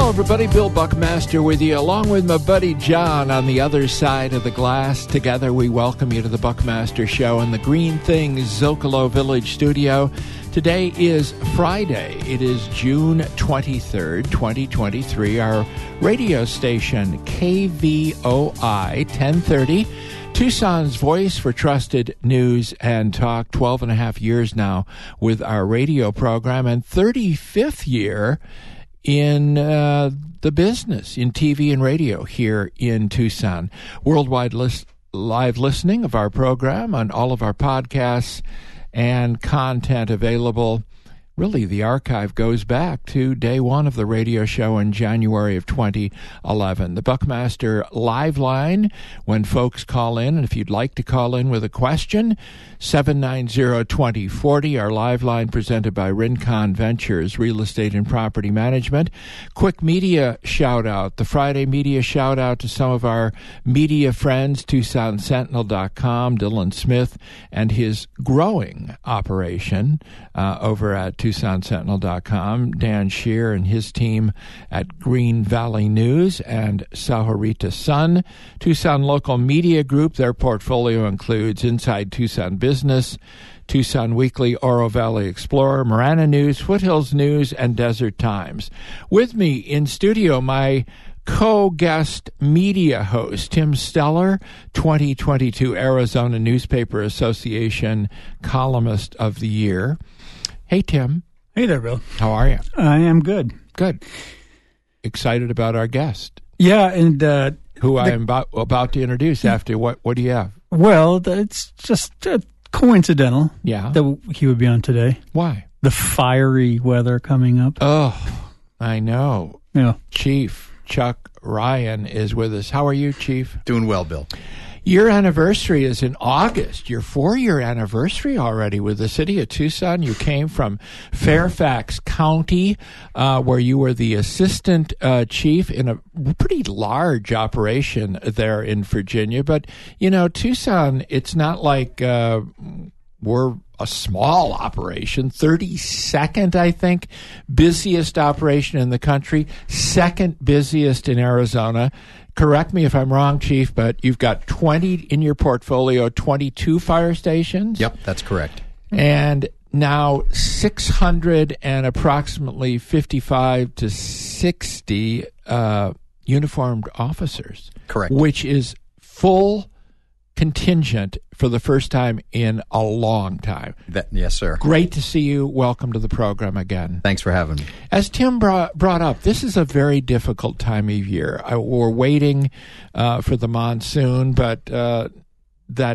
everybody. Bill Buckmaster with you, along with my buddy John on the other side of the glass. Together, we welcome you to the Buckmaster Show in the Green Things Zocalo Village studio. Today is Friday. It is June 23rd, 2023. Our radio station, KVOI 1030, Tucson's voice for trusted news and talk. 12 and a half years now with our radio program, and 35th year in the business, in TV and radio here in Tucson. Worldwide live listening of our program on all of our podcasts and content available. Really, the archive goes back to day one of the radio show in January of 2011. The Buckmaster Live Line, when folks call in, and if you'd like to call in with a question, 790-2040, our live line presented by Rincon Ventures, Real Estate and Property Management. Quick media shout-out, the Friday media shout-out to some of our media friends, TucsonSentinel.com, Dylan Smith, and his growing operation over at TucsonSentinel.com, Dan Shear and his team at Green Valley News and Sahuarita Sun. Tucson Local Media Group, their portfolio includes Inside Tucson Business, Tucson Weekly, Oro Valley Explorer, Marana News, Foothills News, and Desert Times. With me in studio, my co-guest media host, Tim Steller, 2022 Arizona Newspaper Association Columnist of the Year. Hey, Tim. Hey there, Bill. How are you? I am good. Good. Excited about our guest. Yeah, and who I am about to introduce after. What do you have? Well, it's just coincidental that he would be on today. Why? The fiery weather coming up. Oh, I know. Yeah. Chief Chuck Ryan is with us. How are you, Chief? Doing well, Bill. Your anniversary is in August. Your 4-year anniversary already with the city of Tucson. You came from Fairfax County, where you were the assistant chief in a pretty large operation there in Virginia. But, you know, Tucson, it's not like we're a small operation. 32nd, I think, busiest operation in the country, second busiest in Arizona. Correct me if I'm wrong, Chief, but you've got 20 in your portfolio, 22 fire stations? Yep, that's correct. And now 600 and approximately 55 to 60 uniformed officers. Correct. Which is full contingent for the first time in a long time. Yes, sir. Great to see you. Welcome to the program again. Thanks for having me. As Tim brought up, this is a very difficult time of year. We're waiting for the monsoon, but that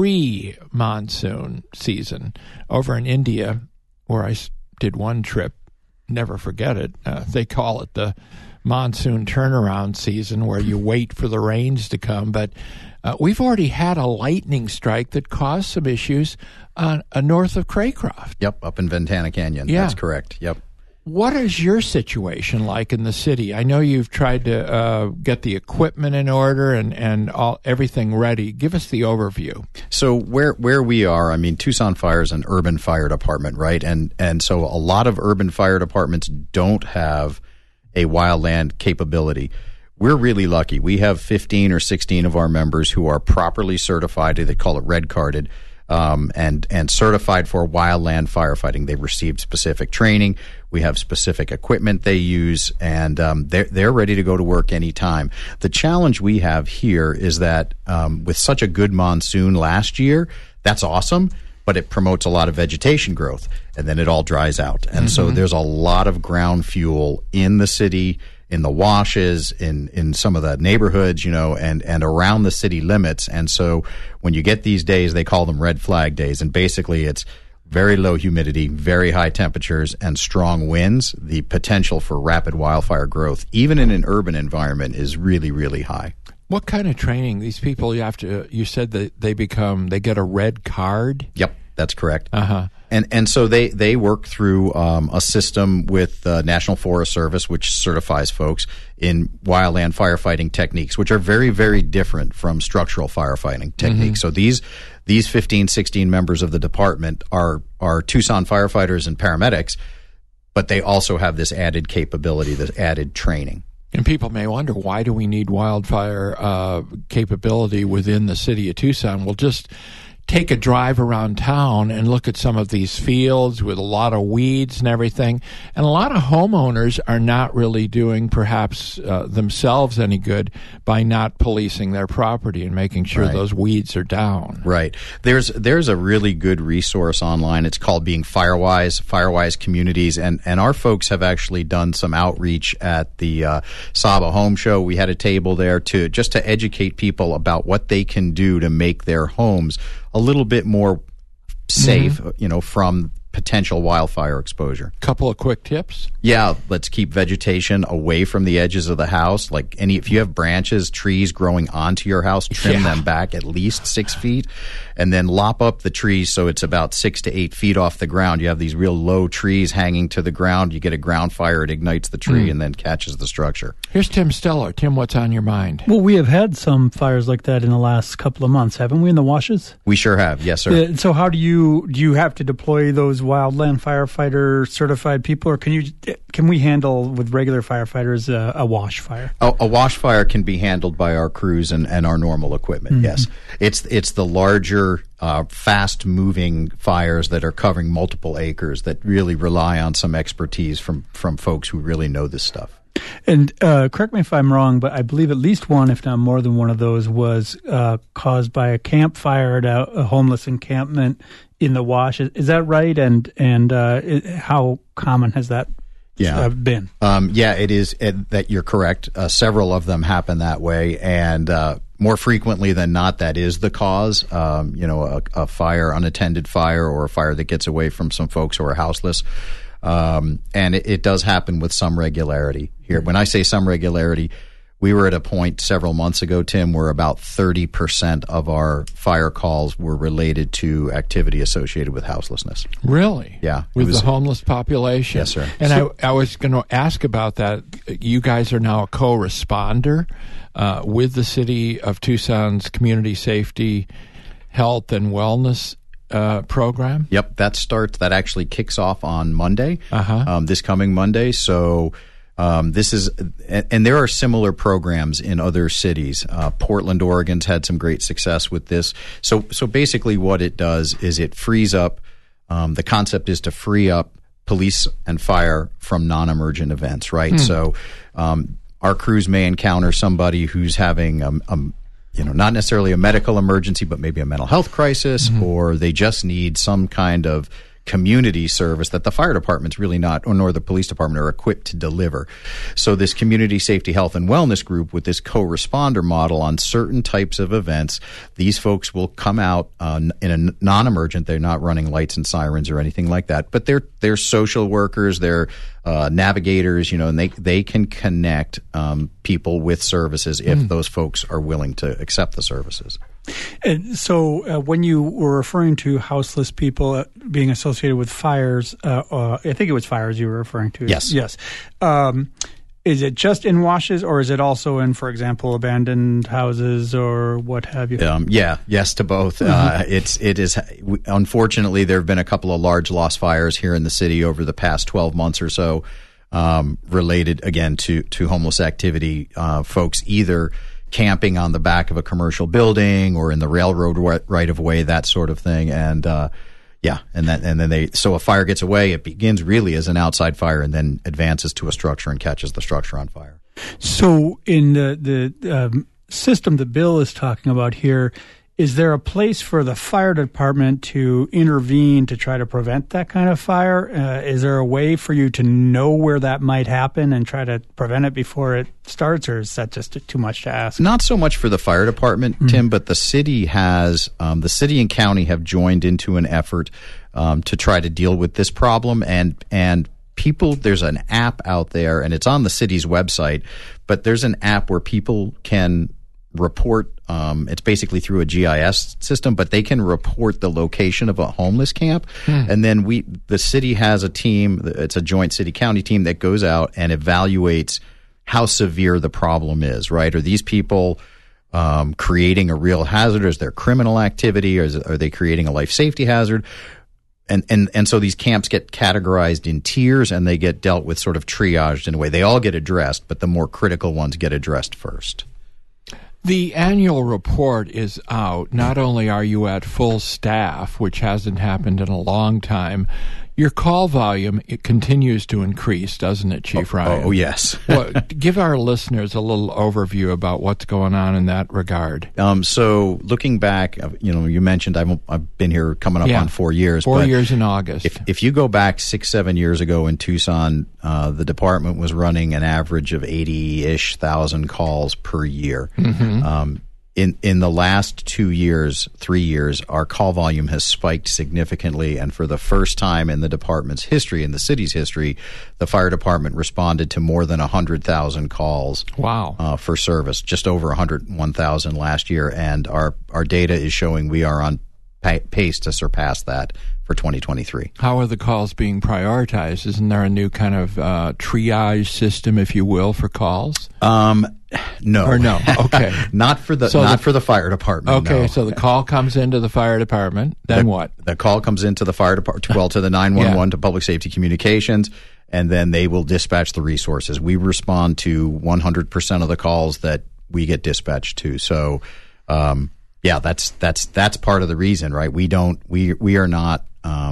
pre-monsoon season over in India, where I did one trip, never forget it, they call it the monsoon turnaround season, where you wait for the rains to come, but we've already had a lightning strike that caused some issues north of Craycroft. Yep, up in Ventana Canyon. Yeah. That's correct. Yep. What is your situation like in the city? I know you've tried to get the equipment in order and everything ready. Give us the overview. So where we are, I mean, Tucson Fire is an urban fire department, right? And so a lot of urban fire departments don't have a wildland capability. We're really lucky. We have 15 or 16 of our members who are properly certified. They call it red carded, and certified for wildland firefighting. They've received specific training. We have specific equipment they use, and they're ready to go to work anytime. The challenge we have here is that with such a good monsoon last year, that's awesome, but it promotes a lot of vegetation growth, and then it all dries out. And so there's a lot of ground fuel in the city, in the washes, in some of the neighborhoods, you know, and around the city limits. And so when you get these days, they call them red flag days. And basically it's very low humidity, very high temperatures, and strong winds. The potential for rapid wildfire growth, even in an urban environment, is really, really high. What kind of training? These people, you said that they get a red card? Yep, that's correct. Uh-huh. And so they work through a system with the National Forest Service, which certifies folks in wildland firefighting techniques, which are very, very different from structural firefighting techniques. So these 15, 16 members of the department are Tucson firefighters and paramedics, but they also have this added capability, this added training. And people may wonder, why do we need wildfire capability within the city of Tucson? Well, just take a drive around town and look at some of these fields with a lot of weeds and everything. And a lot of homeowners are not really doing perhaps themselves any good by not policing their property and making sure those weeds are down. Right. There's a really good resource online. It's called Being Firewise Communities. And our folks have actually done some outreach at the Saba Home Show. We had a table there to educate people about what they can do to make their homes a little bit more safe, from potential wildfire exposure. Couple of quick tips. Yeah, let's keep vegetation away from the edges of the house. Like if you have branches, trees growing onto your house, trim them back at least 6 feet, and then lop up the trees so it's about 6 to 8 feet off the ground. You have these real low trees hanging to the ground. You get a ground fire, it ignites the tree and then catches the structure. Here's Tim Stellar. Tim, what's on your mind? Well, we have had some fires like that in the last couple of months, haven't we, in the Washes? We sure have, yes, sir. So how do you have to deploy those wildland firefighter certified people, or can we handle with regular firefighters a wash fire? A wash fire can be handled by our crews and our normal equipment. Yes, it's the larger, fast-moving fires that are covering multiple acres that really rely on some expertise from folks who really know this stuff. And correct me if I'm wrong, but I believe at least one, if not more than one of those, was caused by a campfire at a homeless encampment in the Wash. Is that right? And how common has that been? It is that you're correct. Several of them happen that way, and more frequently than not, that is the cause. A fire, unattended fire, or a fire that gets away from some folks who are houseless. And it does happen with some regularity here. When I say some regularity, we were at a point several months ago, Tim, where about 30% of our fire calls were related to activity associated with houselessness. Really? Yeah. With the homeless population? Yes, sir. And I was going to ask about that. You guys are now a co-responder with the City of Tucson's Community Safety, Health, and Wellness program? Yep, that actually kicks off on Monday, this coming Monday. So this is, and there are similar programs in other cities. Portland, Oregon's had some great success with this. So basically what it does is it frees up, the concept is to free up police and fire from non-emergent events, right? So our crews may encounter somebody who's having not necessarily a medical emergency, but maybe a mental health crisis, or they just need some kind of community service that the fire department's really not, or nor the police department, are equipped to deliver. So this community safety, health, and wellness group with this co-responder model on certain types of events, these folks will come out in a non-emergent. They're not running lights and sirens or anything like that, but they're social workers, they're navigators, and they can connect people with services if those folks are willing to accept the services. And so when you were referring to houseless people being associated with fires, I think it was fires you were referring to. Yes. Yes. Is it just in washes, or is it also in, for example, abandoned houses or what have you? Yes to both. It is. Unfortunately, there have been a couple of large lost fires here in the city over the past 12 months or so, related again to homeless activity. Folks either camping on the back of a commercial building or in the railroad right of way, that sort of thing, and so a fire gets away. It begins really as an outside fire and then advances to a structure and catches the structure on fire. So in the system that Bill is talking about here, is there a place for the fire department to intervene to try to prevent that kind of fire? Is there a way for you to know where that might happen and try to prevent it before it starts, or is that just too much to ask? Not so much for the fire department, Tim, but the city has, the city and county have joined into an effort to try to deal with this problem, and people, there's an app out there, and it's on the city's website, but there's an app where people can report, it's basically through a GIS system, but they can report the location of a homeless camp. And then the city has a team, it's a joint city-county team that goes out and evaluates how severe the problem is, right? Are these people creating a real hazard? Is there criminal activity? Or are they creating a life safety hazard? and so these camps get categorized in tiers, and they get dealt with sort of triaged in a way. They all get addressed, but the more critical ones get addressed first. The annual report is out. Not only are you at full staff, which hasn't happened in a long time, your call volume, it continues to increase, doesn't it, Chief Ryan? Oh, yes. Well, give our listeners a little overview about what's going on in that regard. So looking back, you mentioned I've been here coming up on 4 years. 4 years in August. If you go back 6-7 years ago in Tucson, the department was running an average of 80-ish thousand calls per year. Mm-hmm. In the last 3 years, our call volume has spiked significantly, and for the first time in the department's history, in the city's history, the fire department responded to more than 100,000 calls. Wow! For service, just over 101,000 last year, and our data is showing we are on pace to surpass that for 2023. How are the calls being prioritized? Isn't there a new kind of triage system, if you will, for calls? No. Or no? Okay. Not for the fire department. Okay, no. so the call comes into the fire department. Then what? The call comes into the fire department, to the 911 to Public Safety Communications, and then they will dispatch the resources. We respond to 100% of the calls that we get dispatched to. So, that's part of the reason, right? We are not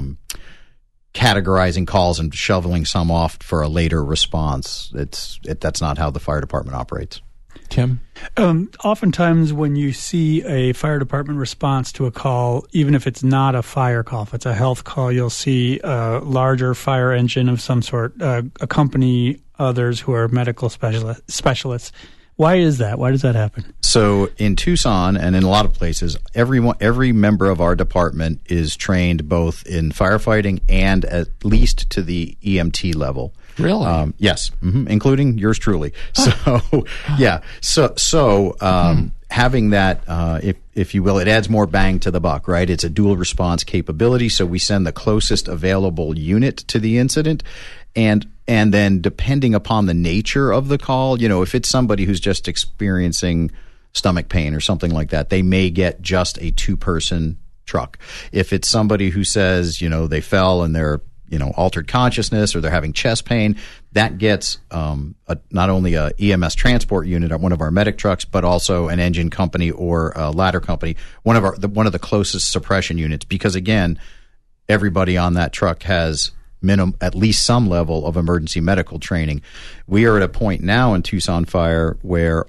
categorizing calls and shoveling some off for a later response. That's not how the fire department operates. Tim? Oftentimes when you see a fire department response to a call, even if it's not a fire call, if it's a health call, you'll see a larger fire engine of some sort accompany others who are medical specialists. Why is that? Why does that happen? So in Tucson and in a lot of places, every member of our department is trained both in firefighting and at least to the EMT level. Really? Yes, including yours truly. So, yeah. So having that, if you will, it adds more bang to the buck, right? It's a dual response capability, so we send the closest available unit to the incident, and then depending upon the nature of the call, if it's somebody who's just experiencing stomach pain or something like that, they may get just a 2-person truck. If it's somebody who says, they fell and they're altered consciousness or they're having chest pain, that gets not only a EMS transport unit at one of our medic trucks, but also an engine company or a ladder company, one of the closest suppression units, because again, everybody on that truck has at least some level of emergency medical training. We are at a point now in Tucson Fire where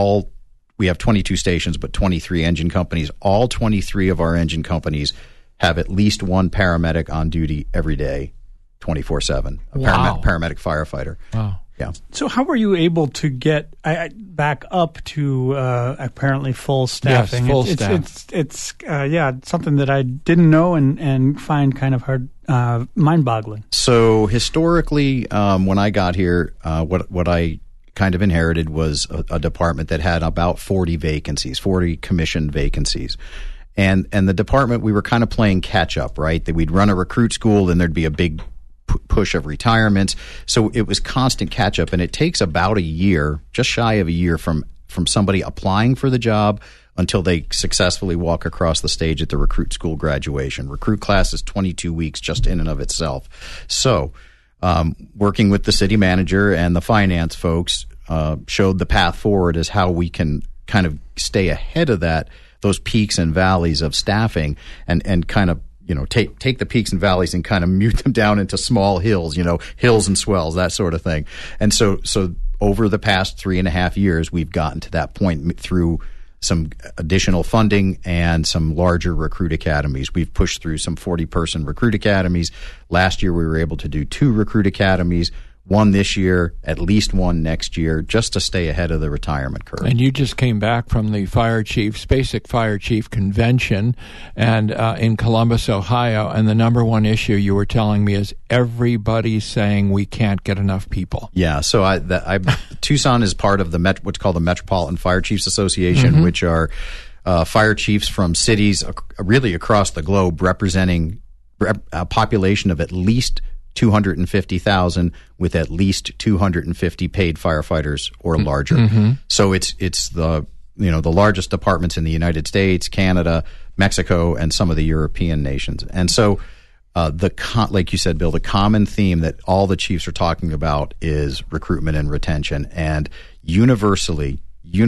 we have 22 stations, but 23 engine companies. All 23 of our engine companies have at least one paramedic on duty every day, 24/7. Wow. Paramedic firefighter. Wow. Yeah. So how were you able to get back up to apparently full staffing? Yes, full staff. It's something that I didn't know and find kind of hard, mind-boggling. So historically, when I got here, what I kind of inherited was a department that had about 40 vacancies, 40 commissioned vacancies. And the department, we were kind of playing catch up, right? That we'd run a recruit school, and there'd be a big push of retirements. So it was constant catch up, and it takes about a year, just shy of a year from somebody applying for the job until they successfully walk across the stage at the recruit school graduation. Recruit class is 22 weeks just in and of itself. So working with the city manager and the finance folks showed the path forward as how we can kind of stay ahead of those peaks and valleys of staffing and kind of, take the peaks and valleys and kind of mute them down into small hills, hills and swells, that sort of thing. And so over the past 3.5 years, we've gotten to that point through some additional funding and some larger recruit academies. We've pushed through some 40-person recruit academies. Last year, we were able to do 2 recruit academies, 1 this year, at least 1 next year, just to stay ahead of the retirement curve. And you just came back from the Basic Fire Chief Convention and in Columbus, Ohio, and the number one issue you were telling me is everybody's saying we can't get enough people. Yeah, so Tucson is part of what's called the Metropolitan Fire Chiefs Association, which are fire chiefs from cities really across the globe representing a population of at least 250,000 with at least 250 paid firefighters or larger. So it's the largest departments in the United States, Canada, Mexico, and some of the European nations. And so like you said, Bill, the common theme that all the chiefs are talking about is recruitment and retention, and universally,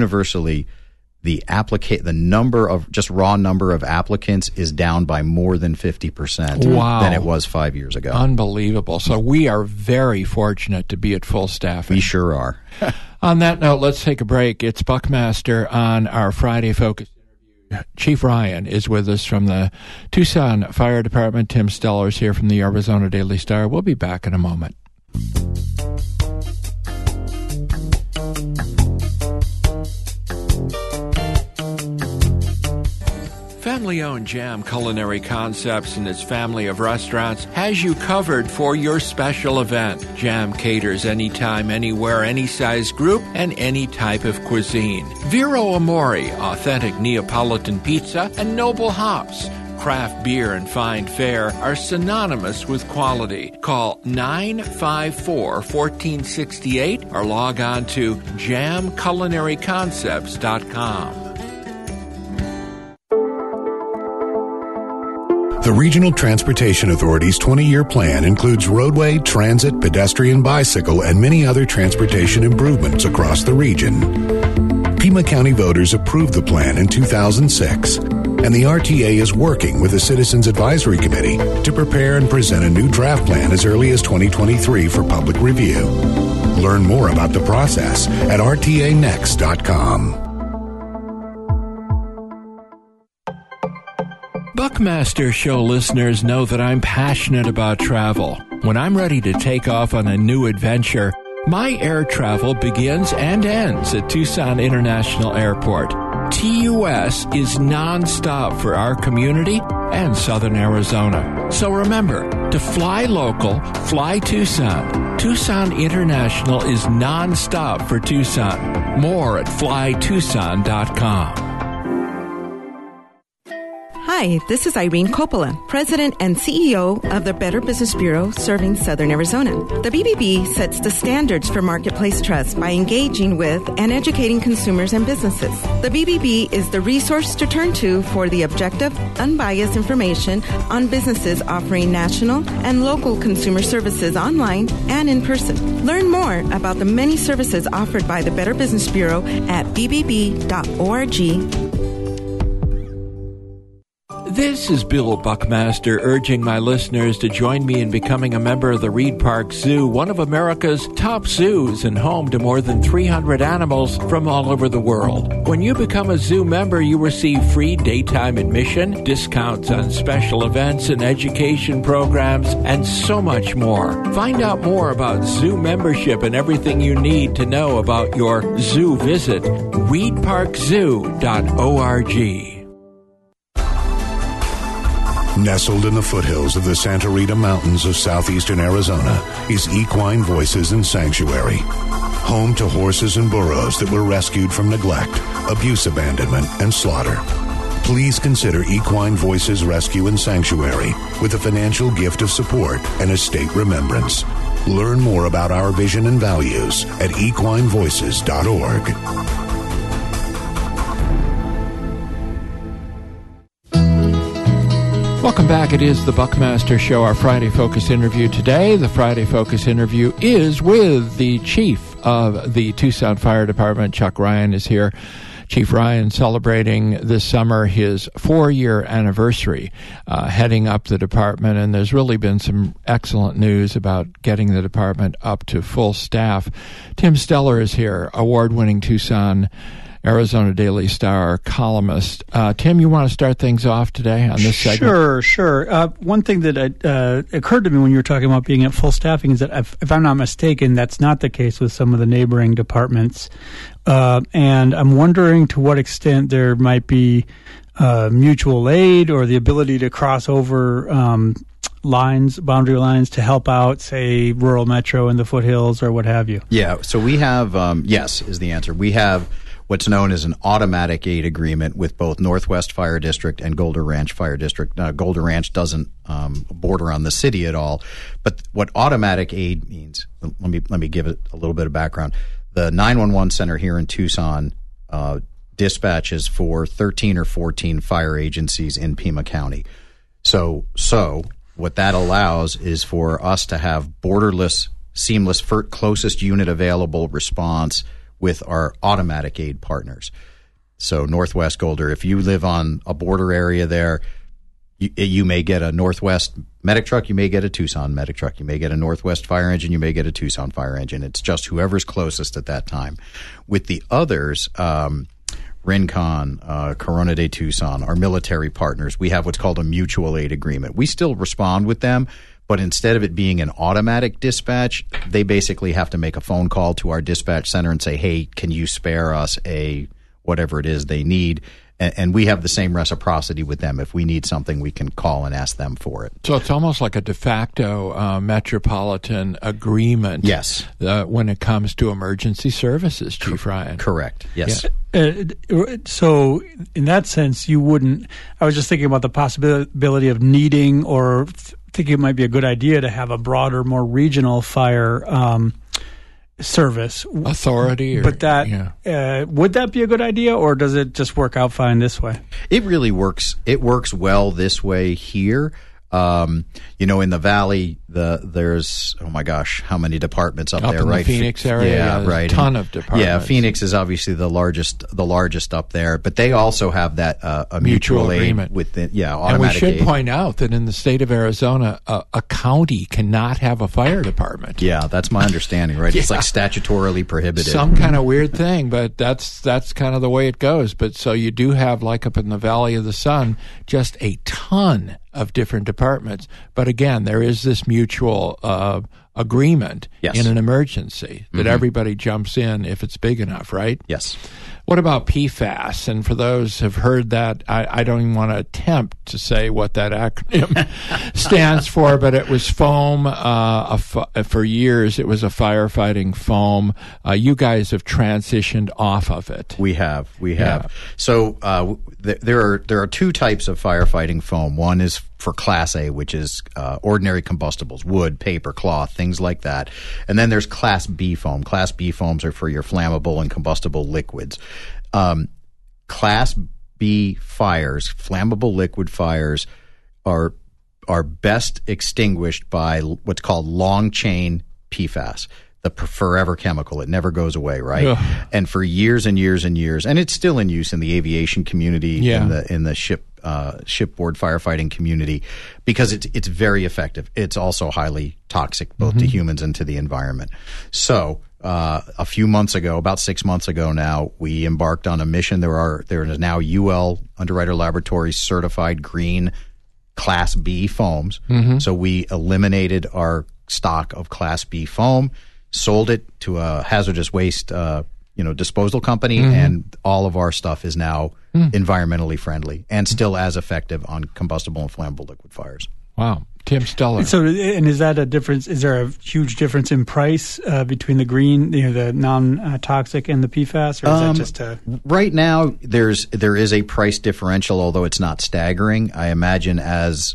the number of just raw number of applicants is down by more than 50% than it was 5 years ago. Unbelievable. So we are very fortunate to be at full staffing. We sure are. On that note, let's take a break. It's Buckmaster on our Friday Focus interview. Chief Ryan is with us from the Tucson Fire Department. Tim Steller is here from the Arizona Daily Star. We'll be back in a moment. Family-owned Jam Culinary Concepts and its family of restaurants has you covered for your special event. Jam caters anytime, anywhere, any size group, and any type of cuisine. Vero Amore, authentic Neapolitan pizza, and Noble Hops. Craft beer and fine fare are synonymous with quality. Call 954-1468 or log on to jamculinaryconcepts.com. The Regional Transportation Authority's 20-year plan includes roadway, transit, pedestrian, bicycle, and many other transportation improvements across the region. Pima County voters approved the plan in 2006, and the RTA is working with the Citizens Advisory Committee to prepare and present a new draft plan as early as 2023 for public review. Learn more about the process at rtanext.com. Buckmaster Show listeners know that I'm passionate about travel. When I'm ready to take off on a new adventure, my air travel begins and ends at Tucson International Airport. TUS is nonstop for our community and Southern Arizona. So remember, to fly local, fly Tucson. Tucson International is nonstop for Tucson. More at flytucson.com. Hi, this is Irene Coppola, President and CEO of the Better Business Bureau serving Southern Arizona. The BBB sets the standards for marketplace trust by engaging with and educating consumers and businesses. The BBB is the resource to turn to for the objective, unbiased information on businesses offering national and local consumer services online and in person. Learn more about the many services offered by the Better Business Bureau at bbb.org. This is Bill Buckmaster urging my listeners to join me in becoming a member of the Reed Park Zoo, one of America's top zoos and home to more than 300 animals from all over the world. When you become a zoo member, you receive free daytime admission, discounts on special events and education programs, and so much more. Find out more about zoo membership and everything you need to know about your zoo visit. reedparkzoo.org. Nestled in the foothills of the Santa Rita Mountains of southeastern Arizona is Equine Voices and Sanctuary. Home to horses and burros that were rescued from neglect, abuse, abandonment, and slaughter. Please consider Equine Voices Rescue and Sanctuary with a financial gift of support and estate remembrance. Learn more about our vision and values at equinevoices.org. Welcome back. It is the Buckmaster Show, our Friday Focus interview today. The Friday Focus interview is with the chief of the Tucson Fire Department. Chuck Ryan is here. Chief Ryan celebrating this summer his 4-year anniversary heading up the department, and there's really been some excellent news about getting the department up to full staff. Tim Steller is here, award-winning Tucson Arizona Daily Star columnist. Tim, you want to start things off today on this segment? Sure. One thing that occurred to me when you were talking about being at full staffing is that, if I'm not mistaken, that's not the case with some of the neighboring departments. And I'm wondering to what extent there might be mutual aid or the ability to cross over boundary lines to help out, say, rural metro in the foothills or what have you. Yeah, so we have, yes is the answer. We have what's known as an automatic aid agreement with both Northwest Fire District and Golder Ranch Fire District. Golder Ranch doesn't border on the city at all, but what automatic aid means, let me give it a little bit of background. The 911 center here in Tucson dispatches for 13 or 14 fire agencies in Pima County. So what that allows is for us to have borderless, seamless, closest unit available response with our automatic aid partners. So Northwest Golder, if you live on a border area there, you may get a Northwest medic truck, you may get a Tucson medic truck, you may get a Northwest fire engine, you may get a Tucson fire engine. It's just whoever's closest at that time. With the others, Rincon, Corona de Tucson, our military partners, we have what's called a mutual aid agreement. We still respond with them, but instead of it being an automatic dispatch, they basically have to make a phone call to our dispatch center and say, hey, can you spare us a whatever it is they need? And we have the same reciprocity with them. If we need something, we can call and ask them for it. So it's almost like a de facto metropolitan agreement. Yes. When it comes to emergency services, Chief Ryan. Correct. Yes. Yeah. So in that sense, you wouldn't – I was just thinking about the possibility of needing or thinking it might be a good idea to have a broader, more regional fire service authority, but that would that be a good idea, or does it just work out fine this way? It really works. It works well this way here. In the Valley, there's oh my gosh, how many departments up there? In right, the Phoenix area, yeah, right, a ton of departments. Yeah, Phoenix is obviously the largest up there, but they also have that a mutual agreement with the automatic. And we should aid. point out that in the state of Arizona, a county cannot have a fire department. Yeah, that's my understanding. Right, It's like statutorily prohibited. Some kind of weird thing, but that's kind of the way it goes. But so you do have, like up in the Valley of the Sun, just a ton of different departments. But again, there is this mutual agreement in an emergency that everybody jumps in if it's big enough, right? Yes. What about PFAS? And for those who have heard that, I don't even want to attempt to say what that acronym stands for, but it was foam. For years, it was a firefighting foam. You guys have transitioned off of it. We have. So there are two types of firefighting foam. One is for Class A, which is ordinary combustibles, wood, paper, cloth, things like that. And then there's Class B foam. Class B foams are for your flammable and combustible liquids. Class B fires, flammable liquid fires, are best extinguished by what's called long chain PFAS, the forever chemical. It never goes away, right? Ugh. And for years and years and years, and it's still in use in the aviation community, in the shipboard firefighting community, because it's very effective. It's also highly toxic, both to humans and to the environment. So a few months ago, about 6 months ago now, we embarked on a mission. There is now UL Underwriter Laboratories certified green Class B foams. So we eliminated our stock of Class B foam, sold it to a hazardous waste disposal company, and all of our stuff is now environmentally friendly and still as effective on combustible and flammable liquid fires. Wow. Tim Steller. So, and is that a difference? Is there a huge difference in price between the green, the non-toxic, and the PFAS, or is that just a... Right now, there is a price differential, although it's not staggering. I imagine as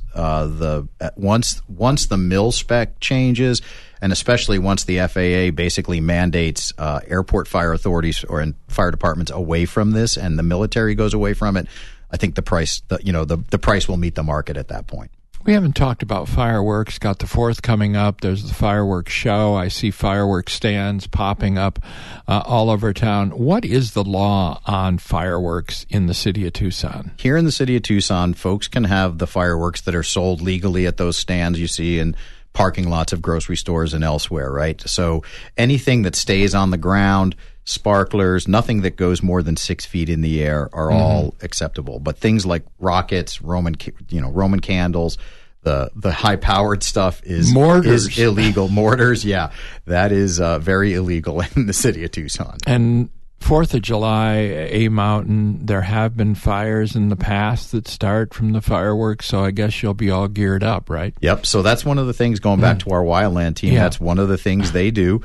once the mil spec changes, and especially once the FAA basically mandates airport fire authorities and fire departments away from this, and the military goes away from it, I think the price will meet the market at that point. We haven't talked about fireworks. Got the 4th coming up. There's the fireworks show. I see fireworks stands popping up all over town. What is the law on fireworks in the city of Tucson? Here in the city of Tucson, folks can have the fireworks that are sold legally at those stands you see in parking lots of grocery stores and elsewhere, right? So anything that stays on the ground, sparklers, nothing that goes more than 6 feet in the air are all acceptable. But things like rockets, Roman candles, the high powered stuff is illegal. Mortars, yeah, that is very illegal in the city of Tucson. And 4th of July, A Mountain, there have been fires in the past that start from the fireworks, so I guess you'll be all geared up, right? Yep. So that's one of the things, going back to our Wildland team, that's one of the things they do.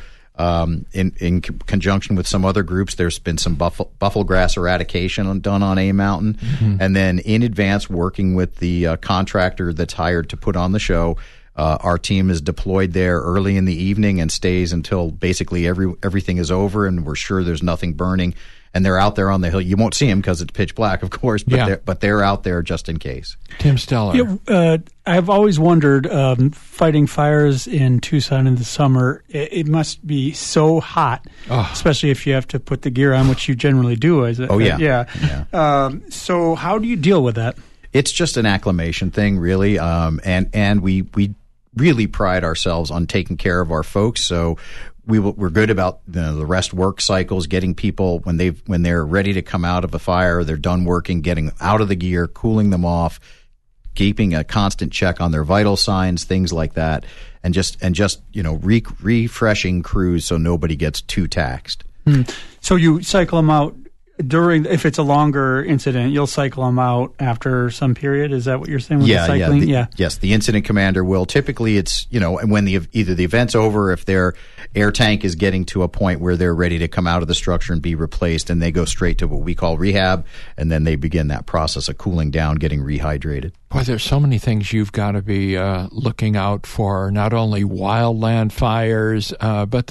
In conjunction with some other groups, there's been some buffalo grass eradication done on A Mountain. And then in advance, working with the contractor that's hired to put on the show, Our team is deployed there early in the evening and stays until basically everything is over and we're sure there's nothing burning. And they're out there on the hill. You won't see them because it's pitch black, of course, but they're out there just in case. Tim Steller. I've always wondered, fighting fires in Tucson in the summer, it must be so hot, especially if you have to put the gear on, which you generally do. So how do you deal with that? It's just an acclimation thing, really, and we really pride ourselves on taking care of our folks. So we're good about the rest work cycles, getting people when they're ready to come out of a fire, they're done working, getting out of the gear, cooling them off, keeping a constant check on their vital signs, things like that, and just refreshing crews so nobody gets too taxed. So you cycle them out if it's a longer incident, you'll cycle them out after some period. Is that what you're saying with the cycling? Yes, the incident commander will. Typically, it's when either the event's over, if their air tank is getting to a point where they're ready to come out of the structure and be replaced, and they go straight to what we call rehab, and then they begin that process of cooling down, getting rehydrated. Boy, there's so many things you've got to be looking out for. Not only wildland fires, but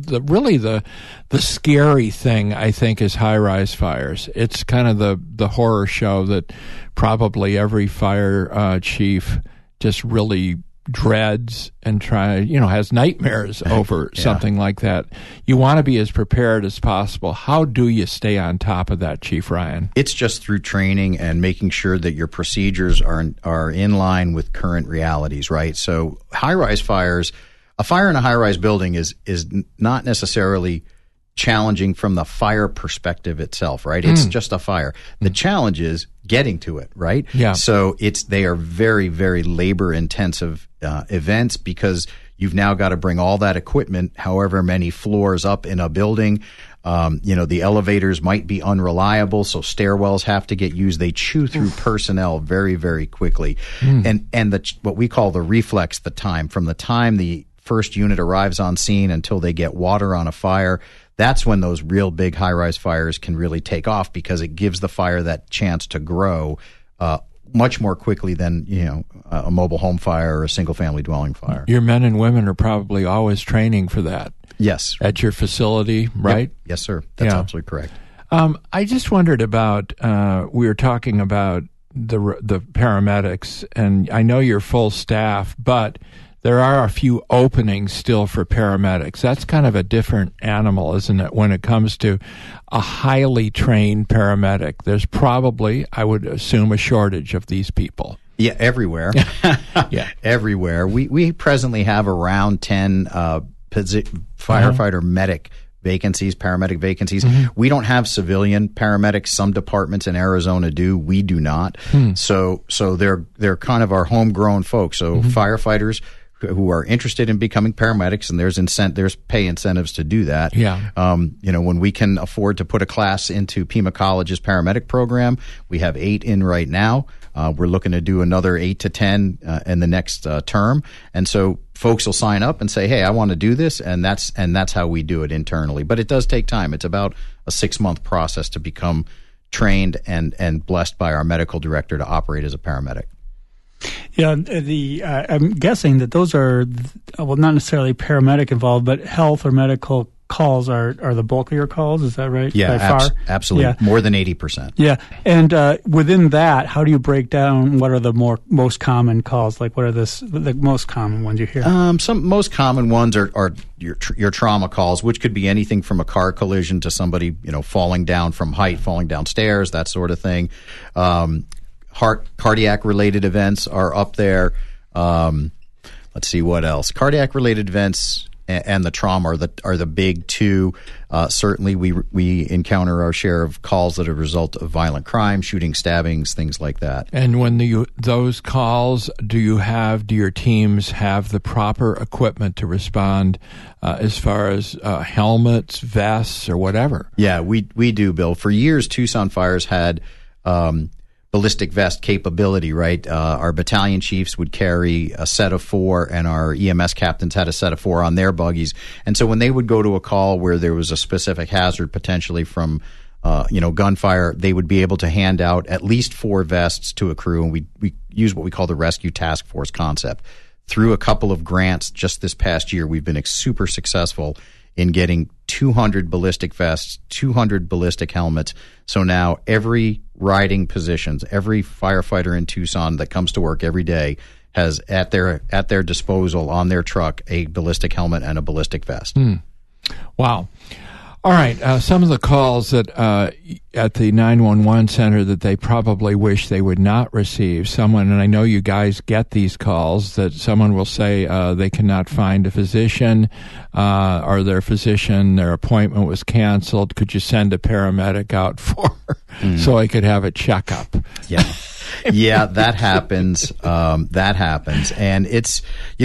the scary thing, I think, is high-rise fires. It's kind of the horror show that probably every fire chief just really dreads and has nightmares over something like that. You want to be as prepared as possible. How do you stay on top of that, Chief Ryan? It's just through training and making sure that your procedures are in line with current realities, right? So high-rise fires, a fire in a high-rise building is not necessarily challenging from the fire perspective itself, right? It's just a fire. The challenge is getting to it, right? Yeah. So they are very, very labor-intensive events because you've now got to bring all that equipment, however many floors up in a building. The elevators might be unreliable, so stairwells have to get used. They chew through personnel very, very quickly. And what we call the reflex, the time, from the time the first unit arrives on scene until they get water on a fire, that's when those real big high-rise fires can really take off because it gives the fire that chance to grow much more quickly than a mobile home fire or a single-family dwelling fire. Your men and women are probably always training for that. Yes. At your facility, right? Yep. Yes, sir. That's absolutely correct. I just wondered about, we were talking about the paramedics, and I know you're full staff, but there are a few openings still for paramedics. That's kind of a different animal, isn't it, when it comes to a highly trained paramedic? There's probably, I would assume, a shortage of these people. Yeah, everywhere. Everywhere. We presently have around 10 firefighter medic vacancies, paramedic vacancies. We don't have civilian paramedics. Some departments in Arizona do. We do not. So they're kind of our homegrown folks. So firefighters who are interested in becoming paramedics, and there's pay incentives to do that. Yeah. When we can afford to put a class into Pima College's paramedic program, we have 8 in right now. We're looking to do another 8 to 10 in the next term, and so folks will sign up and say, "Hey, I want to do this," and that's how we do it internally. But it does take time. It's about a 6-month process to become trained and blessed by our medical director to operate as a paramedic. Yeah, I'm guessing that those are, not necessarily paramedic involved, but health or medical calls are the bulk of your calls. Is that right? Yeah, by far? Absolutely. Yeah. More than 80%. Yeah. And within that, how do you break down what are the most common calls? Like what are the most common ones you hear? Some most common ones are your trauma calls, which could be anything from a car collision to somebody, falling down from height, falling downstairs, that sort of thing. Cardiac related events are up there. Let's see what else. Cardiac related events and the trauma are the big two. Certainly we encounter our share of calls that are a result of violent crime, shooting, stabbings, things like that. And when those calls, do your teams have the proper equipment to respond as far as helmets, vests, or whatever? Yeah, we do, Bill. For years, Tucson Fires had ballistic vest capability, right? Our battalion chiefs would carry a set of 4, and our EMS captains had a set of 4 on their buggies. And so when they would go to a call where there was a specific hazard potentially from, gunfire, they would be able to hand out at least 4 vests to a crew, and we use what we call the rescue task force concept. through a couple of grants just this past year, we've been super successful in getting 200 ballistic vests, 200 ballistic helmets. So now every riding positions, every firefighter in Tucson that comes to work every day has at their disposal on their truck a ballistic helmet and a ballistic vest. Wow. All right. Some of the calls that at the 911 center that they probably wish they would not receive. Someone, and I know you guys get these calls, that someone will say they cannot find a physician or their appointment was canceled. Could you send a paramedic out for so I could have a checkup? Yeah. Yeah, that happens. That happens. And it's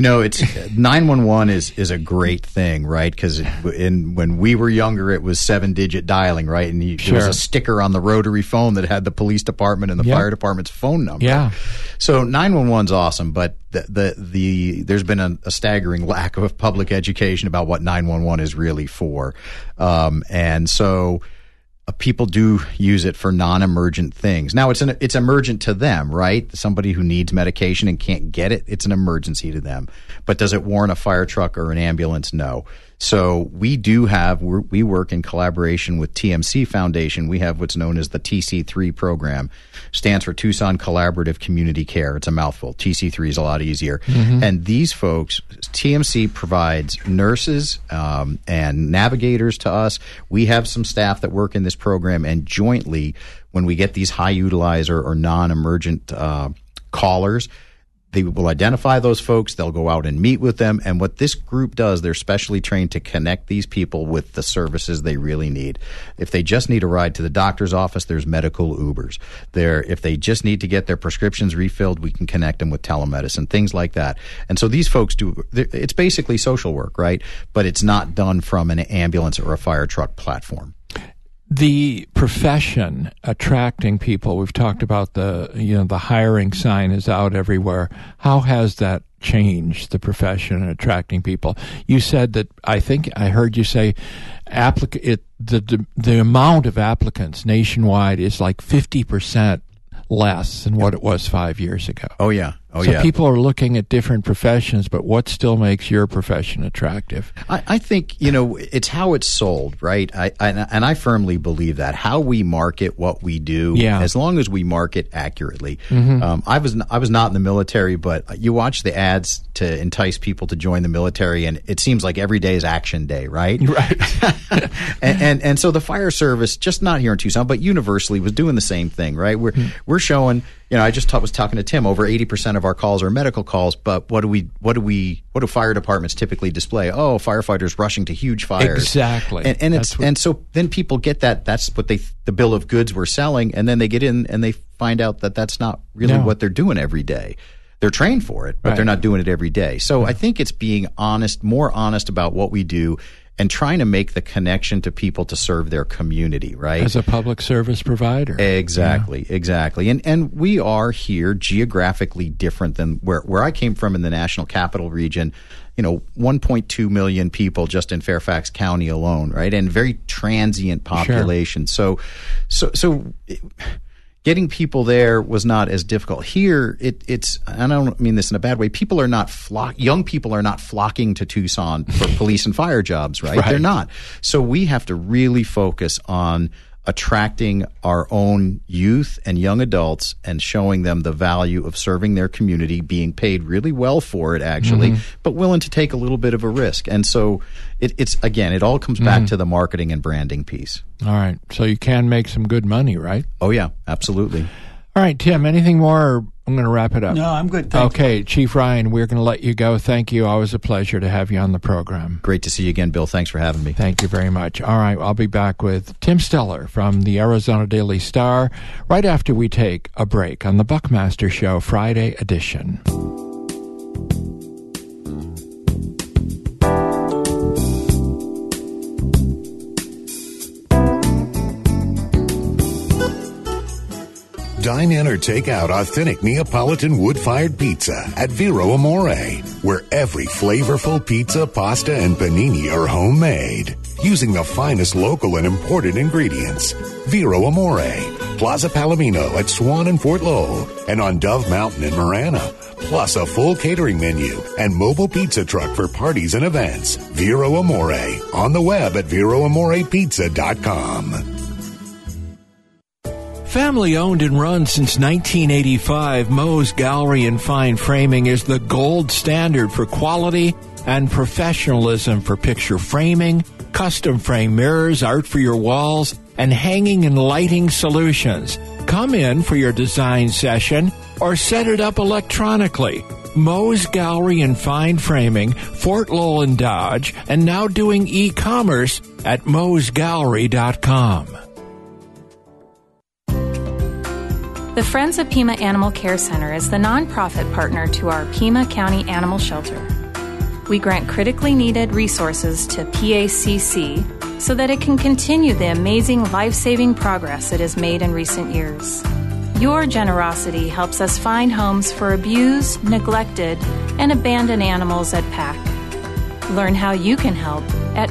911 is a great thing, right? Because when we were younger, it was 7-digit dialing, right? And there was a sticker on the rotary phone that had the police department and the fire department's phone number. Yeah. So 911's awesome, but there's been a staggering lack of public education about what 911 is really for. And so people do use it for non-emergent things. Now, it's emergent to them, right? Somebody who needs medication and can't get it, it's an emergency to them. But does it warrant a fire truck or an ambulance? No. So we work in collaboration with TMC Foundation. We have what's known as the TC3 program. Stands for Tucson Collaborative Community Care. It's a mouthful. TC3 is a lot easier. And these folks, TMC provides nurses and navigators to us. We have some staff that work in this program, and jointly, when we get these high utilizer or non-emergent callers, they will identify those folks. They'll go out and meet with them. And what this group does, they're specially trained to connect these people with the services they really need. If they just need a ride to the doctor's office, there's medical Ubers. If they just need to get their prescriptions refilled, we can connect them with telemedicine, things like that. And so these folks it's basically social work, right? But it's not done from an ambulance or a fire truck platform. The profession attracting people, we've talked about the hiring sign is out everywhere. How has that changed the profession and attracting people? You said that, I think I heard you say the amount of applicants nationwide is like 50% less than what it was 5 years ago. Oh, yeah. So people are looking at different professions, but what still makes your profession attractive? I think, it's how it's sold, right? And I firmly believe that. How we market what we do, as long as we market accurately. I was not in the military, but you watch the ads to entice people to join the military, and it seems like every day is action day, right? Right. and so the fire service, just not here in Tucson, but universally, was doing the same thing, right? We're showing, I just was talking to Tim, over 80% of our calls are medical calls, but what do fire departments typically display? Oh, firefighters rushing to huge fires. Exactly. And so then people get that that's what the bill of goods we're selling, and then they get in and they find out that that's not really what they're doing every day. They're trained for it, but they're not doing it every day. So I think it's being more honest about what we do, and trying to make the connection to people to serve their community, right? As a public service provider. Exactly. And we are here geographically different than where I came from in the National Capital Region. 1.2 million people just in Fairfax County alone, right? And very transient population. Sure. So getting people there was not as difficult. Here, it's, and I don't mean this in a bad way, young people are not flocking to Tucson for police and fire jobs, right? They're not. So we have to really focus on attracting our own youth and young adults and showing them the value of serving their community, being paid really well for it, actually, but willing to take a little bit of a risk. And so it all comes back to the marketing and branding piece. All right. So you can make some good money, right? Oh, yeah, absolutely. All right, Tim, anything more? Or I'm going to wrap it up. No, I'm good. Thank you. Chief Ryan, we're going to let you go. Thank you. Always a pleasure to have you on the program. Great to see you again, Bill. Thanks for having me. Thank you very much. All right, I'll be back with Tim Stellar from the Arizona Daily Star right after we take a break on the Buckmaster Show Friday edition. Dine in or take out authentic Neapolitan wood-fired pizza at Vero Amore, where every flavorful pizza, pasta, and panini are homemade, using the finest local and imported ingredients. Vero Amore, Plaza Palomino at Swan and Fort Lowell, and on Dove Mountain in Marana. plus a full catering menu and mobile pizza truck for parties and events. Vero Amore, on the web at VeroAmorePizza.com. Family owned and run since 1985, Moe's Gallery and Fine Framing is the gold standard for quality and professionalism for picture framing, custom frame mirrors, art for your walls, and hanging and lighting solutions. Come in for your design session or set it up electronically. Moe's Gallery and Fine Framing, Fort Lowell and Dodge, and now doing e-commerce at moesgallery.com. The Friends of Pima Animal Care Center is the nonprofit partner to our Pima County Animal Shelter. We grant critically needed resources to PACC so that it can continue the amazing life-saving progress it has made in recent years. Your generosity helps us find homes for abused, neglected, and abandoned animals at PAC. Learn how you can help at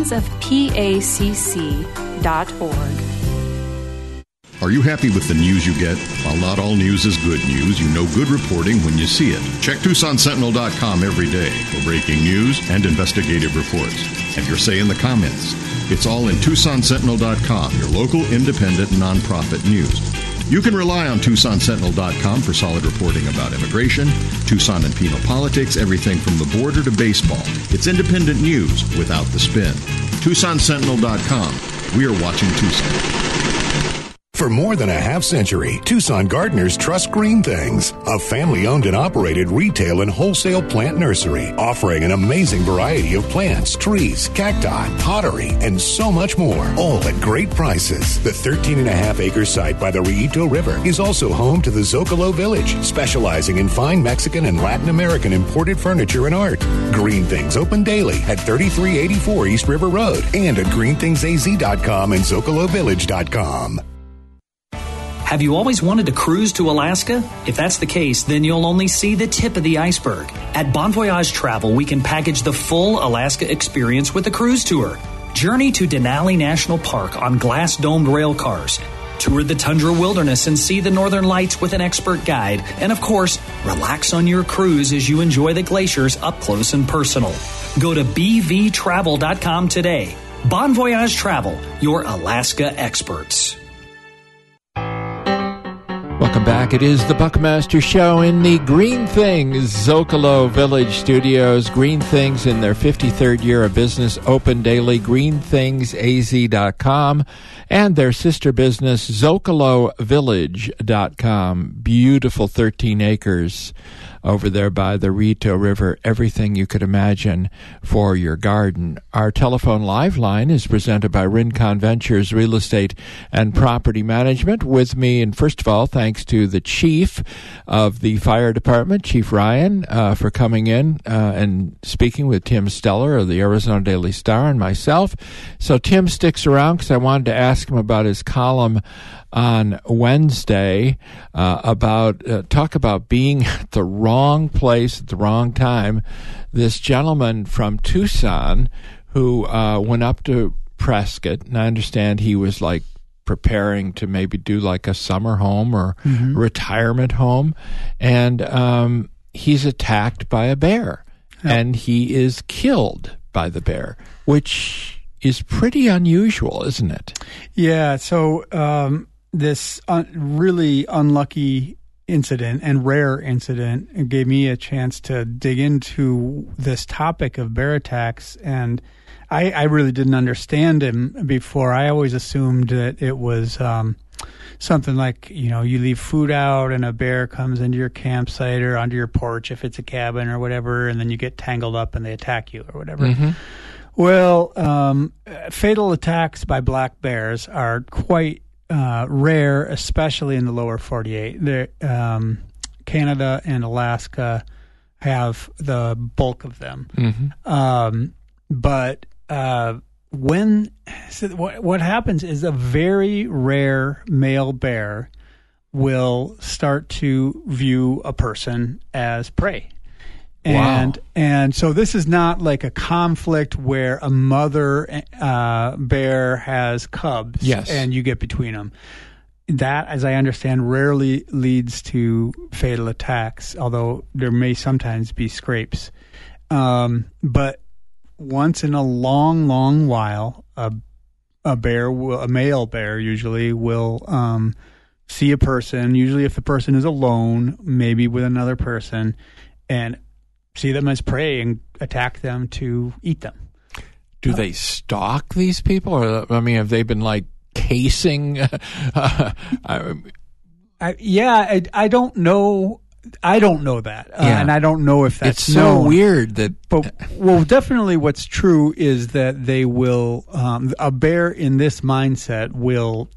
friendsofpacc.org. Are you happy with the news you get? While not all news is good news, you know good reporting when you see it. Check TucsonSentinel.com every day for breaking news and investigative reports. Have your say in the comments. It's all in TucsonSentinel.com, your local independent nonprofit news. You can rely on TucsonSentinel.com for solid reporting about immigration, Tucson and Pima politics, everything from the border to baseball. It's independent news without the spin. TucsonSentinel.com. We are watching Tucson. For more than a half century, Tucson gardeners trust Green Things, a family-owned and operated retail and wholesale plant nursery, offering an amazing variety of plants, trees, cacti, pottery, and so much more, all at great prices. The 13.5-acre site by the Rillito River is also home to the Zocalo Village, specializing in fine Mexican and Latin American imported furniture and art. Green Things open daily at 3384 East River Road and at greenthingsaz.com and zocalovillage.com. Have you always wanted to cruise to Alaska? If that's the case, then you'll only see the tip of the iceberg. At Bon Voyage Travel, we can package the full Alaska experience with a cruise tour. Journey to Denali National Park on glass-domed rail cars. Tour the tundra wilderness and see the northern lights with an expert guide. And of course, relax on your cruise as you enjoy the glaciers up close and personal. Go to bvtravel.com today. Bon Voyage Travel, your Alaska experts. Welcome back. It is the Buckmaster Show in the Green Things Zocalo Village Studios. Green Things in their 53rd year of business, open daily, greenthingsaz.com, and their sister business, zocalovillage.com. Beautiful 13 acres over there by the Rillito River. Everything you could imagine for your garden. Our telephone live line is presented by Rincon Ventures Real Estate and Property Management. With me, and first of all, thanks to the chief of the fire department, Chief Ryan, for coming in and speaking with Tim Steller of the Arizona Daily Star and myself. So Tim sticks around because I wanted to ask him about his column on Wednesday talk about being at the wrong place at the wrong time. This gentleman from Tucson who went up to Prescott, and I understand he was like preparing to maybe do like a summer home or retirement home, and he's attacked by a bear, and he is killed by the bear, which is pretty unusual, isn't it? Yeah, so this really unlucky incident and rare incident gave me a chance to dig into this topic of bear attacks, and I really didn't understand him before. I always assumed that it was something like, you leave food out and a bear comes into your campsite or onto your porch if it's a cabin or whatever, and then you get tangled up and they attack you or whatever. Mm-hmm. Well, fatal attacks by black bears are quite rare, especially in the lower 48. Canada and Alaska have the bulk of them. Mm-hmm. But what happens is a very rare male bear will start to view a person as prey. And so this is not like a conflict where a mother bear has cubs and you get between them. that, as I understand, rarely leads to fatal attacks, although there may sometimes be scrapes. But once in a long, long while, a male bear usually will see a person, usually if the person is alone, maybe with another person, and see them as prey and attack them to eat them. Do they stalk these people? Or, I mean, have they been like casing? I don't know. I don't know that, and I don't know if that's it's so weird that. But definitely, what's true is that they will. A bear in this mindset will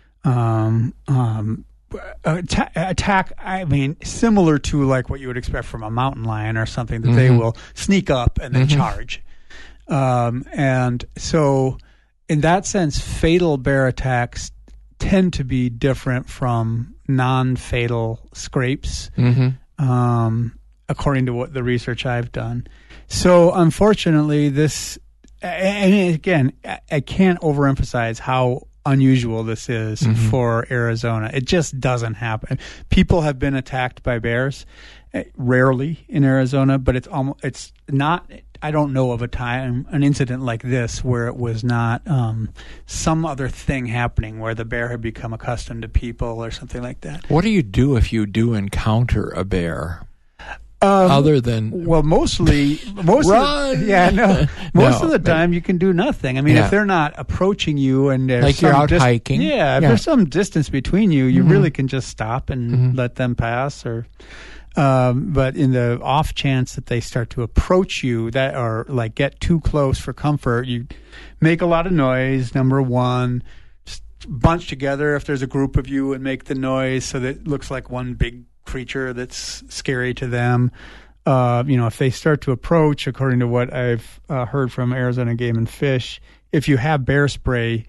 attack. I mean, similar to like what you would expect from a mountain lion or something. That they will sneak up and then charge, and so in that sense, fatal bear attacks tend to be different from non-fatal scrapes, according to what the research I've done. So unfortunately, this, and again, I can't overemphasize how unusual this is for Arizona. It just doesn't happen. People have been attacked by bears, rarely in Arizona, but it's not. I don't know of an incident like this where it was not some other thing happening where the bear had become accustomed to people or something like that. What do you do if you do encounter a bear? Other than mostly run. Most of the time you can do nothing. I mean, if they're not approaching you and there's like you're out hiking, if there's some distance between you, you really can just stop and let them pass. Or, but in the off chance that they start to approach you, that or like get too close for comfort, you make a lot of noise. Number one, just bunch together if there's a group of you and make the noise so that it looks like one big creature that's scary to them. If they start to approach, according to what I've heard from Arizona Game and Fish, if you have bear spray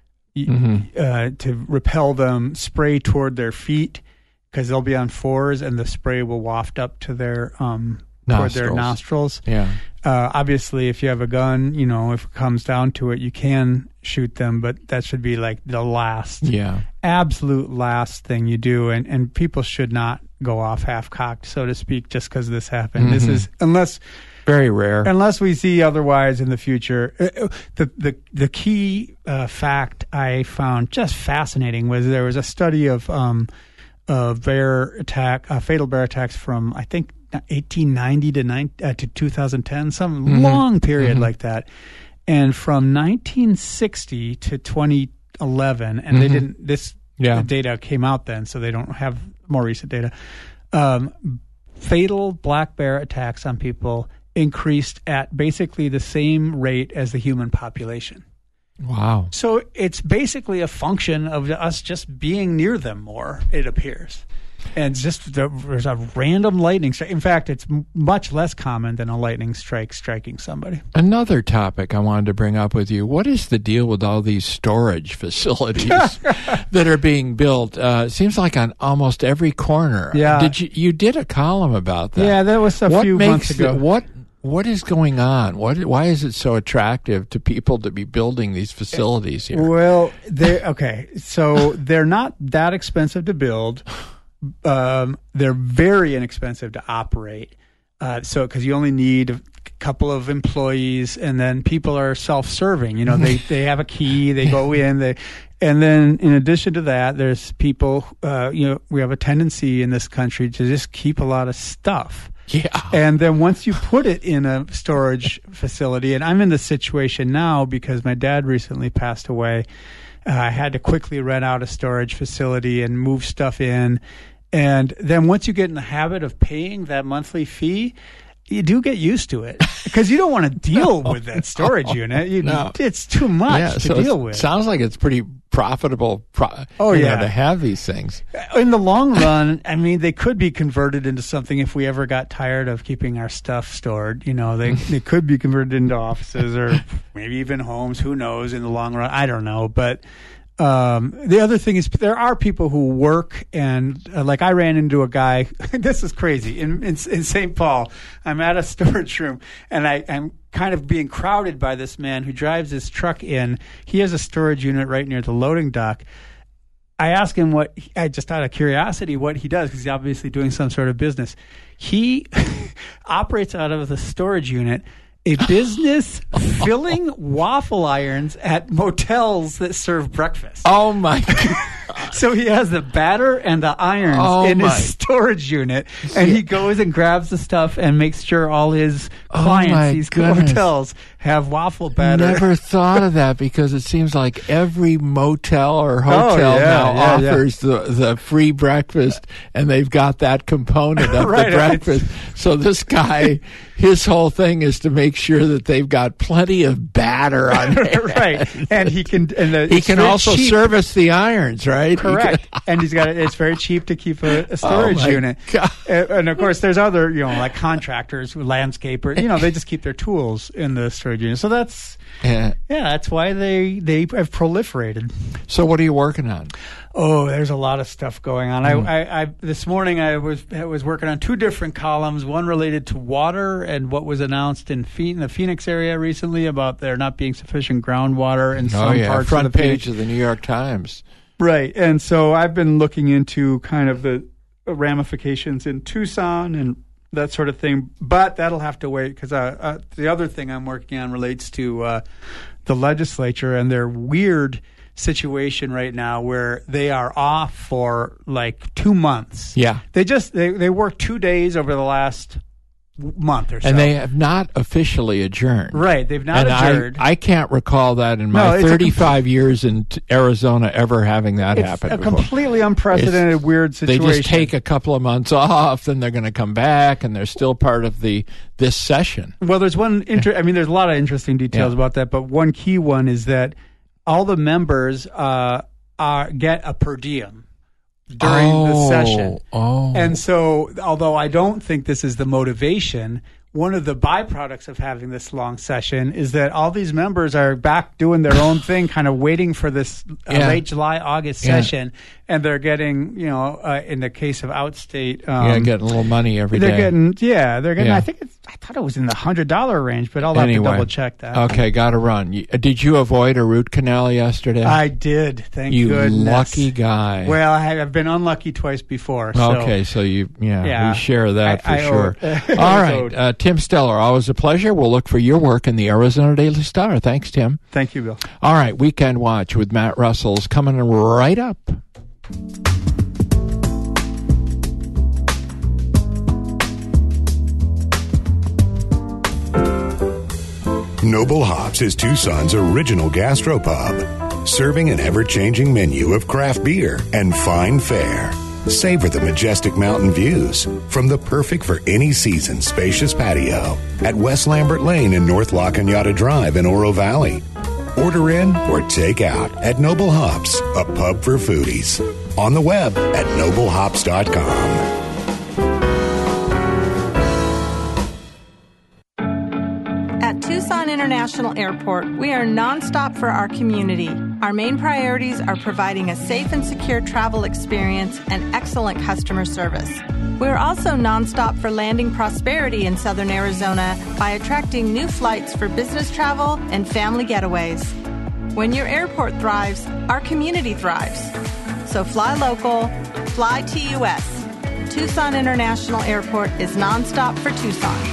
to repel them, spray toward their feet because they'll be on fours and the spray will waft up to their toward their nostrils. Yeah. Obviously, if you have a gun, if it comes down to it, you can shoot them, but that should be like the absolute last thing you do. And people should not go off half-cocked, so to speak, just because this happened. This is, unless... Very rare. Unless we see otherwise in the future. The key fact I found just fascinating was there was a study of fatal bear attacks from, I think, 1890 to 2010, some long period like that. And from 1960 to 2011, and they didn't, the data came out then, so they don't have more recent data. Fatal black bear attacks on people increased at basically the same rate as the human population. Wow. So it's basically a function of us just being near them more, it appears. And just there's a random lightning strike. In fact, it's much less common than a lightning strike striking somebody. Another topic I wanted to bring up with you. What is the deal with all these storage facilities that are being built? Seems like on almost every corner. Yeah. You did a column about that. Yeah, that was a few months ago. What is going on? Why is it so attractive to people to be building these facilities here? Well, so they're not that expensive to build. They're very inexpensive to operate. Because you only need a couple of employees, and then people are self-serving. They have a key, they go in, and then in addition to that, there's people. We have a tendency in this country to just keep a lot of stuff. Yeah. And then once you put it in a storage facility, and I'm in this situation now because my dad recently passed away. I had to quickly rent out a storage facility and move stuff in. And then once you get in the habit of paying that monthly fee, you do get used to it because you don't want to deal with that storage unit. It's too much to deal with. Sounds like it's pretty profitable to have these things. In the long run, I mean, they could be converted into something if we ever got tired of keeping our stuff stored. They could be converted into offices or maybe even homes. Who knows in the long run? I don't know. But the other thing is there are people who work and like I ran into a guy. This is crazy in St. Paul. I'm at a storage room and I'm kind of being crowded by this man who drives his truck in. He has a storage unit right near the loading dock. I asked him just out of curiosity, what he does, because he's obviously doing some sort of business. He operates out of the storage unit, a business filling waffle irons at motels that serve breakfast. Oh, my God. So he has the batter and the irons in his storage unit, and he goes and grabs the stuff and makes sure all his clients, these hotels, have waffle batter. Never thought of that, because it seems like every motel or hotel offers the free breakfast, and they've got that component of the breakfast. So this guy, his whole thing is to make sure that they've got plenty of batter on hand. Right, and he can also service the irons, right? Correct. And he's got it's very cheap to keep a storage unit. God. And of course, there's other, like contractors, landscapers. They just keep their tools in the storage unit. So that's that's why they have proliferated. So what are you working on? Oh, there's a lot of stuff going on. I this morning I was working on 2 different columns. One related to water and what was announced in the Phoenix area recently about there not being sufficient groundwater in some parts front of the page of the New York Times. Right, and so I've been looking into kind of the ramifications in Tucson and that sort of thing, but that'll have to wait, because the other thing I'm working on relates to the legislature and their weird situation right now where they are off for like 2 months. Yeah. They worked 2 days over the last month or so. And they have not officially adjourned. Right, they've not adjourned. I can't recall that in my 35 years in Arizona ever having that happen before. It's a completely unprecedented, weird situation. They just take a couple of months off, then they're going to come back, and they're still part of this session. Well, there's there's a lot of interesting details about that, but one key one is that all the members get a per diem during the session. And so, although I don't think this is the motivation, one of the byproducts of having this long session is that all these members are back doing their own thing, kind of waiting for this late July, August session. And they're getting, in the case of outstate, getting a little money every day. They're getting. I thought it was in the $100 range, but I'll have to double check that. Okay, got to run. Did you avoid a root canal yesterday? I did. Thank goodness. You lucky guy. Well, I've been unlucky twice before. So. Okay, so we share that for sure. All right, Tim Steller, always a pleasure. We'll look for your work in the Arizona Daily Star. Thanks, Tim. Thank you, Bill. All right, Weekend Watch with Matt Russell's coming right up. Noble Hops is Tucson's original gastropub, serving an ever-changing menu of craft beer and fine fare. Savor the majestic mountain views from the perfect for any season spacious patio at West Lambert Lane and North La Cañada Drive in Oro Valley. Order in or take out at Noble Hops, a pub for foodies. On the web at noblehops.com. At Tucson International Airport, we are nonstop for our community. Our main priorities are providing a safe and secure travel experience and excellent customer service. We are also nonstop for landing prosperity in Southern Arizona by attracting new flights for business travel and family getaways. When your airport thrives, our community thrives. So fly local, fly TUS. Tucson International Airport is nonstop for Tucson.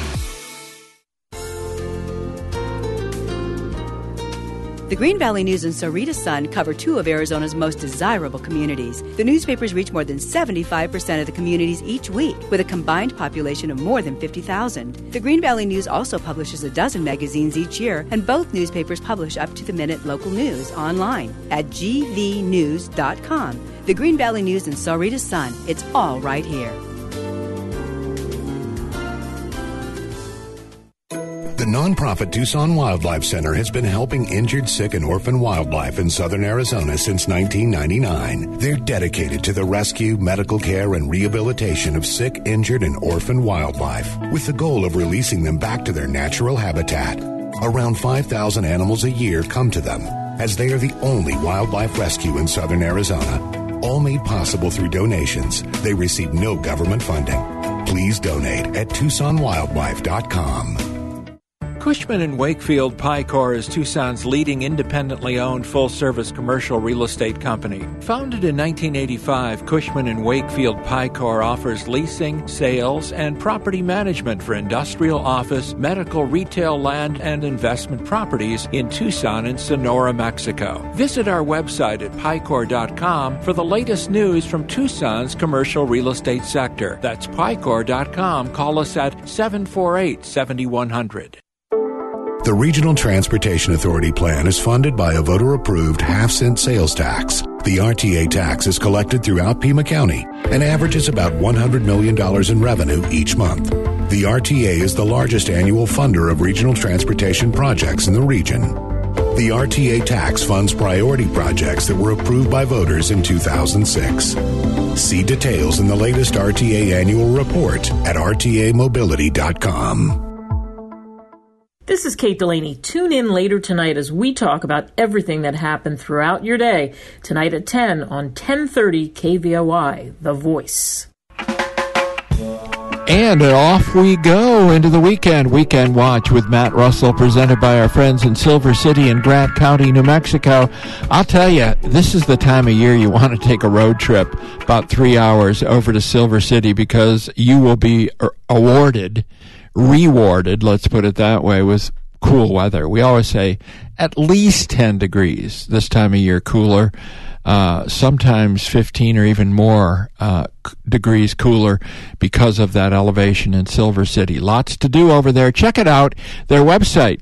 The Green Valley News and Sahuarita Sun cover 2 of Arizona's most desirable communities. The newspapers reach more than 75% of the communities each week, with a combined population of more than 50,000. The Green Valley News also publishes a dozen magazines each year, and both newspapers publish up-to-the-minute local news online at gvnews.com. The Green Valley News and Sahuarita Sun. It's all right here. The nonprofit Tucson Wildlife Center has been helping injured, sick, and orphan wildlife in southern Arizona since 1999. They're dedicated to the rescue, medical care, and rehabilitation of sick, injured, and orphan wildlife, with the goal of releasing them back to their natural habitat. Around 5,000 animals a year come to them, as they are the only wildlife rescue in southern Arizona. All made possible through donations. They receive no government funding. Please donate at TucsonWildlife.com. Cushman & Wakefield Picor is Tucson's leading independently owned full-service commercial real estate company. Founded in 1985, Cushman & Wakefield Picor offers leasing, sales, and property management for industrial, office, medical, retail, land, and investment properties in Tucson and Sonora, Mexico. Visit our website at Picor.com for the latest news from Tucson's commercial real estate sector. That's Picor.com. Call us at 748-7100. The Regional Transportation Authority plan is funded by a voter-approved half-cent sales tax. The RTA tax is collected throughout Pima County and averages about $100 million in revenue each month. The RTA is the largest annual funder of regional transportation projects in the region. The RTA tax funds priority projects that were approved by voters in 2006. See details in the latest RTA annual report at rtamobility.com. This is Kate Delaney. Tune in later tonight as we talk about everything that happened throughout your day. Tonight at 10 on 1030 KVOI, The Voice. And off we go into the weekend. Weekend Watch with Matt Russell, presented by our friends in Silver City and Grant County, New Mexico. I'll tell you, this is the time of year you want to take a road trip, about 3 hours over to Silver City, because you will be rewarded, let's put it that way, with cool weather. We always say at least 10 degrees this time of year cooler, sometimes 15 or even more degrees cooler because of that elevation in Silver City. Lots to do over there. Check it out. Their website,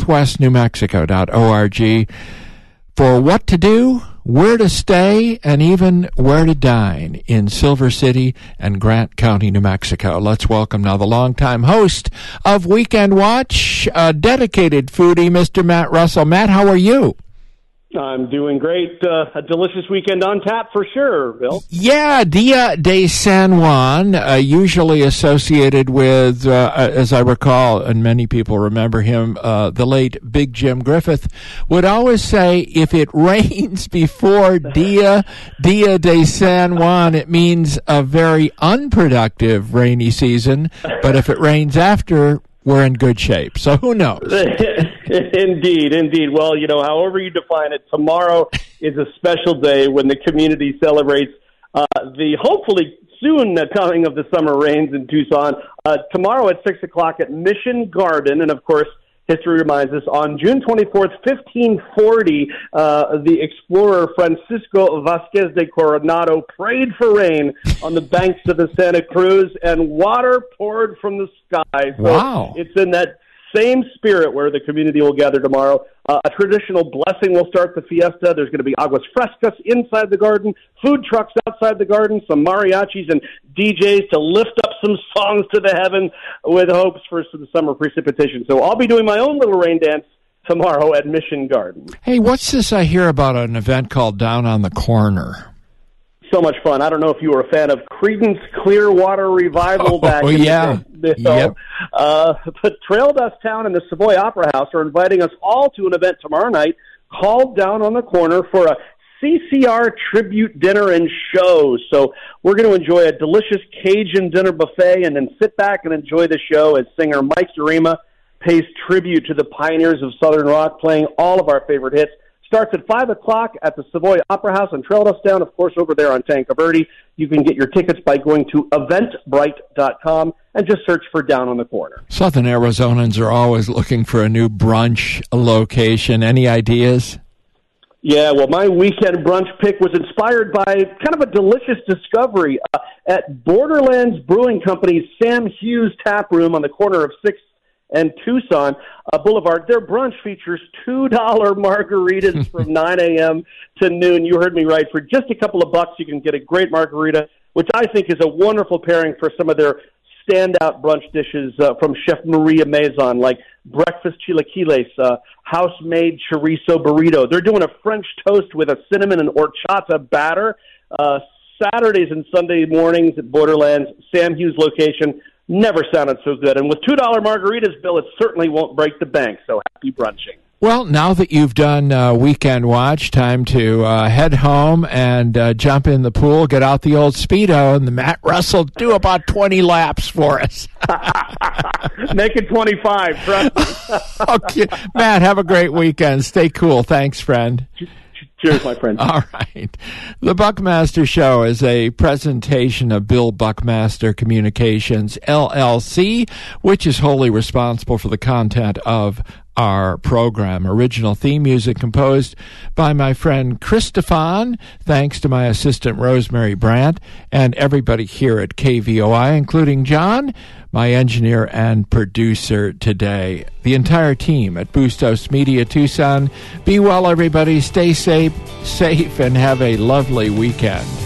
southwestnewmexico.org, for what to do, where to stay, and even where to dine in Silver City and Grant County, New Mexico. Let's welcome now the longtime host of Weekend Watch, a dedicated foodie, Mr. Matt Russell. Matt, how are you? I'm doing great. A delicious weekend on tap for sure, Bill. Yeah, Dia de San Juan, usually associated with, as I recall, and many people remember him, the late Big Jim Griffith, would always say, if it rains before Dia de San Juan, it means a very unproductive rainy season, but if it rains after, we're in good shape. So who knows? Indeed. Well, however you define it, tomorrow is a special day when the community celebrates the hopefully soon coming of the summer rains in Tucson. Tomorrow at 6 o'clock at Mission Garden, and of course, history reminds us, on June 24th, 1540, the explorer Francisco Vasquez de Coronado prayed for rain on the banks of the Santa Cruz, and water poured from the sky. So wow. It's in that same spirit where the community will gather tomorrow. A traditional blessing will start the fiesta. There's going to be aguas frescas inside the garden, food trucks outside the garden, some mariachis and DJs to lift up some songs to the heaven with hopes for some summer precipitation. So I'll be doing my own little rain dance tomorrow at Mission Garden. Hey, what's this I hear about an event called Down on the Corner? So much fun. I don't know if you were a fan of Creedence Clearwater Revival back in the day. Yep. But Trail Dust Town and the Savoy Opera House are inviting us all to an event tomorrow night called Down on the Corner for a CCR tribute dinner and show. So we're going to enjoy a delicious Cajun dinner buffet and then sit back and enjoy the show as singer Mike Urema pays tribute to the pioneers of Southern rock, playing all of our favorite hits. Starts at 5 o'clock at the Savoy Opera House in Trail Dust Town, of course, over there on Tanca Verde. You can get your tickets by going to eventbrite.com and just search for Down on the Corner. Southern Arizonans are always looking for a new brunch location. Any ideas? Yeah, well, my weekend brunch pick was inspired by kind of a delicious discovery at Borderlands Brewing Company's Sam Hughes Tap Room on the corner of 6th and Tucson Boulevard. Their brunch features $2 margaritas from 9 a.m. to noon. You heard me right. For just a couple of bucks, you can get a great margarita, which I think is a wonderful pairing for some of their standout brunch dishes from Chef Maria Maison, like breakfast chilaquiles, house-made chorizo burrito. They're doing a French toast with a cinnamon and horchata batter. Saturdays and Sunday mornings at Borderlands, Sam Hughes location. Never sounded so good. And with $2 margaritas, Bill, it certainly won't break the bank. So happy brunching. Well, now that you've done Weekend Watch, time to head home and jump in the pool, get out the old Speedo, and the Matt Russell do about 20 laps for us. Make it 25, trust me. Okay. Matt, have a great weekend. Stay cool. Thanks, friend. Cheers, my friend. All right. The Buckmaster Show is a presentation of Bill Buckmaster Communications, LLC, which is wholly responsible for the content of our program. Original theme music composed by my friend Chris Stefan, thanks to my assistant Rosemary Brandt, and everybody here at KVOI, including John, my engineer and producer today. The entire team at Bustos Media Tucson. Be well, everybody. Stay safe, and have a lovely weekend.